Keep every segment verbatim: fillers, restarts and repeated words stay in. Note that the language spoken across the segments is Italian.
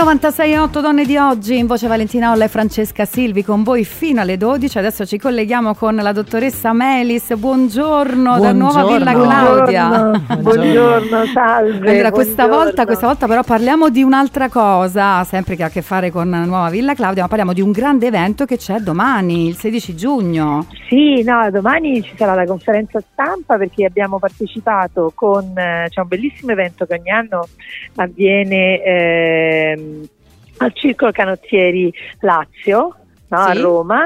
novantasei virgola otto Donne di oggi, in voce Valentina Olla e Francesca Silvi con voi fino alle dodici. Adesso ci colleghiamo con la dottoressa Melis. Buongiorno, buongiorno. Da Nuova Villa Claudia. Buongiorno, buongiorno, salve. Allora, questa buongiorno. volta, questa volta però parliamo di un'altra cosa, sempre che ha a che fare con Nuova Villa Claudia, ma parliamo di un grande evento che c'è domani, il sedici giugno. Sì, no, domani ci sarà la conferenza stampa perché abbiamo partecipato con, c'è un bellissimo evento che ogni anno avviene ehm, al Circolo Canottieri Lazio, no, sì, a Roma,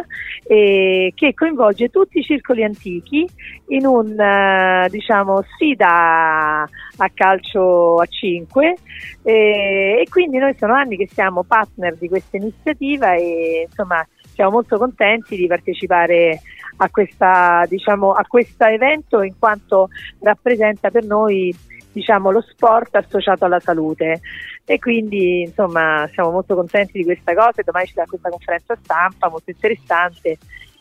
e che coinvolge tutti i circoli antichi in un uh, diciamo sfida a calcio a cinque, e, e quindi noi sono anni che siamo partner di questa iniziativa e insomma siamo molto contenti di partecipare a questa diciamo a questo evento, in quanto rappresenta per noi diciamo lo sport associato alla salute, e quindi insomma siamo molto contenti di questa cosa. E domani ci sarà questa conferenza stampa molto interessante.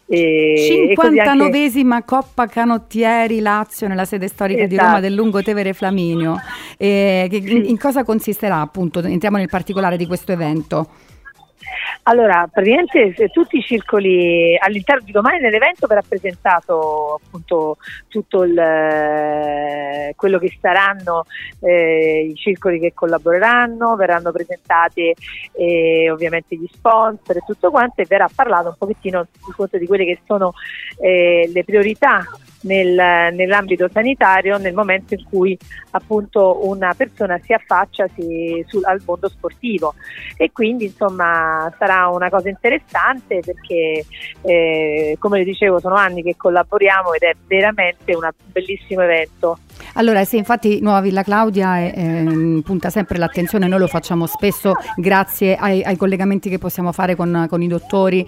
cinquantanovesima anche... Coppa Canottieri Lazio nella sede storica, esatto, di Roma del Lungotevere Flaminio. E che, sì. In cosa consisterà, appunto? Entriamo nel particolare di questo evento. Allora, praticamente se tutti i circoli all'interno di domani nell'evento verrà presentato appunto tutto il, eh, quello che saranno eh, i circoli che collaboreranno, verranno presentati eh, ovviamente gli sponsor e tutto quanto, e verrà parlato un pochettino di quelle che sono eh, le priorità Nel, nell'ambito sanitario nel momento in cui appunto una persona si affaccia si, su, al mondo sportivo, e quindi insomma sarà una cosa interessante perché eh, come le dicevo sono anni che collaboriamo ed è veramente un bellissimo evento. Allora sì, infatti Nuova Villa Claudia è, eh, punta sempre l'attenzione, noi lo facciamo spesso grazie ai, ai collegamenti che possiamo fare con, con i dottori,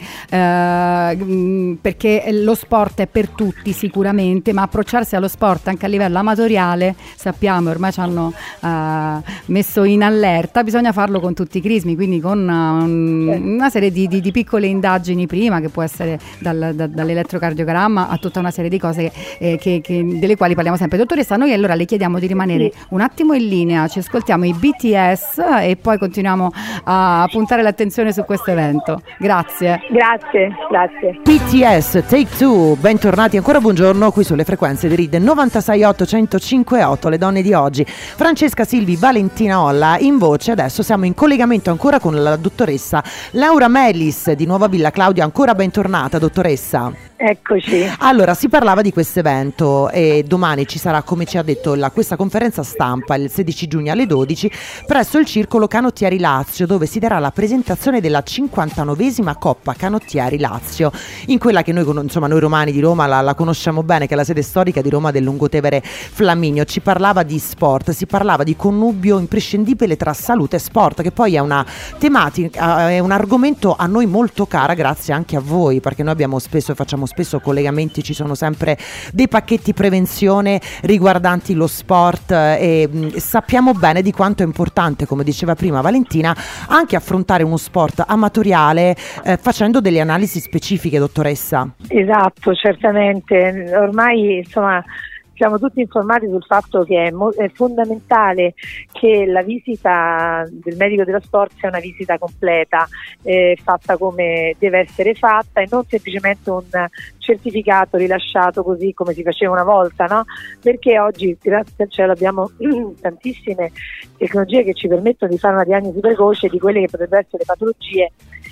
eh, perché lo sport è per tutti sicuramente, ma approcciarsi allo sport anche a livello amatoriale, sappiamo, ormai ci hanno eh, messo in allerta, bisogna farlo con tutti i crismi, quindi con um, una serie di, di, di piccole indagini prima, che può essere dal, da, dall'elettrocardiogramma a tutta una serie di cose eh, che, che, delle quali parliamo sempre. Dottoressa, noi allora le chiediamo di rimanere un attimo in linea, ci ascoltiamo i B T S e poi continuiamo a puntare l'attenzione su questo evento. Grazie. Grazie, grazie. B T S Take Two, bentornati ancora, buongiorno qui sulle frequenze di R I D novantasei virgola otto centocinque virgola otto, le donne di oggi. Francesca Silvi, Valentina Olla in voce. Adesso siamo in collegamento ancora con la dottoressa Laura Melis di Nuova Villa Claudia. Ancora bentornata, dottoressa. Eccoci. Allora, si parlava di questo evento e domani ci sarà, come ci ha detto, la, questa conferenza stampa il sedici giugno alle dodici presso il Circolo Canottieri Lazio, dove si darà la presentazione della cinquantanovesima Coppa Canottieri Lazio, in quella che noi, insomma, noi romani di Roma la, la conosciamo bene, che è la sede storica di Roma del Lungotevere Flaminio. Ci parlava di sport, si parlava di connubio imprescindibile tra salute e sport, che poi è una tematica, è un argomento a noi molto cara, grazie anche a voi, perché noi abbiamo spesso facciamo spesso collegamenti, ci sono sempre dei pacchetti prevenzione riguardanti lo sport e mh, sappiamo bene di quanto è importante, come diceva prima Valentina, anche affrontare uno sport amatoriale eh, facendo delle analisi specifiche, dottoressa. Esatto, certamente, ormai insomma siamo tutti informati sul fatto che è, mo- è fondamentale che la visita del medico dello sport sia una visita completa, eh, fatta come deve essere fatta e non semplicemente un certificato rilasciato così come si faceva una volta, no? Perché oggi, grazie al cielo, abbiamo tantissime tecnologie che ci permettono di fare una diagnosi precoce di quelle che potrebbero essere patologie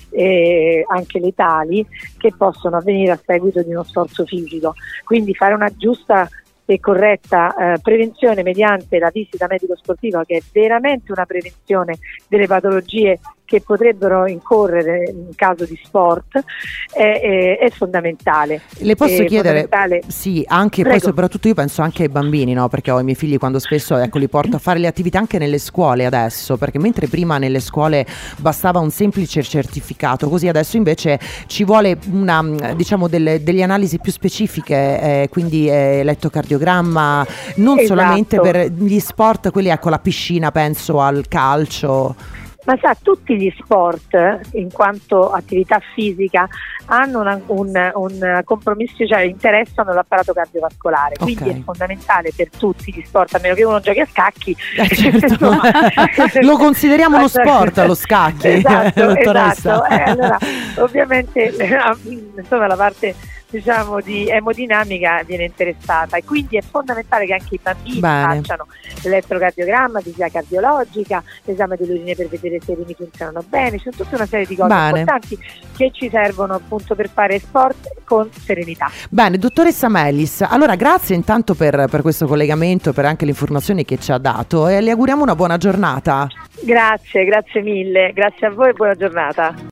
eh, anche letali che possono avvenire a seguito di uno sforzo fisico. Quindi fare una giusta e corretta eh, prevenzione mediante la visita medico-sportiva, che è veramente una prevenzione delle patologie che potrebbero incorrere in caso di sport, è, è, è fondamentale. Le posso è chiedere, sì, anche Prego. Poi soprattutto io penso anche ai bambini, no? Perché ho i miei figli, quando spesso ecco li porto a fare le attività anche nelle scuole adesso, perché mentre prima nelle scuole bastava un semplice certificato, così adesso invece ci vuole una, diciamo, delle, delle analisi più specifiche, eh, quindi eh, elettrocardiogramma, non esatto. solamente per gli sport, quelli, ecco, la piscina, penso al calcio. Ma sa, tutti gli sport, in quanto attività fisica, hanno una, un, un compromesso, cioè interessano l'apparato cardiovascolare, quindi okay. è fondamentale per tutti gli sport, a meno che uno giochi a scacchi. Eh, certo. Lo consideriamo uno sport lo scacchi. Esatto, esatto. Eh, allora, ovviamente insomma la parte, diciamo, di emodinamica viene interessata, e quindi è fondamentale che anche i bambini Bene. facciano l'elettrocardiogamma, visita cardiologica, l'esame dell'urine per vedere se i reni funzionano bene. C'è tutta una serie di cose Bene. importanti che ci servono appunto per fare sport con serenità. Bene, dottoressa Mellis, allora grazie intanto per, per questo collegamento, per anche le informazioni che ci ha dato, e le auguriamo una buona giornata. Grazie, grazie mille, grazie a voi e buona giornata.